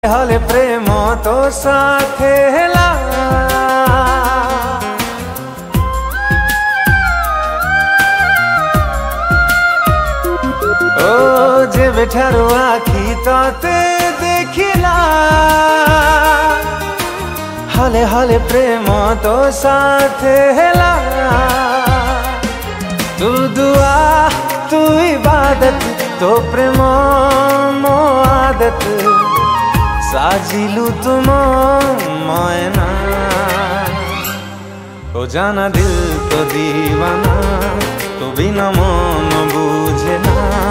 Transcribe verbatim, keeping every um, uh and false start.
হলে প্রেম তো সাথে হেলা ও যে বেঠার আখি তাতে দেখিলা হলে হলে প্রেম তো সাথে হেলা তু দুआ तू इबादत तो प्रेम मो आदत साजिलु तुम मयना ओ जाना दिल तो दीवाना तो बिना मन बुझे ना।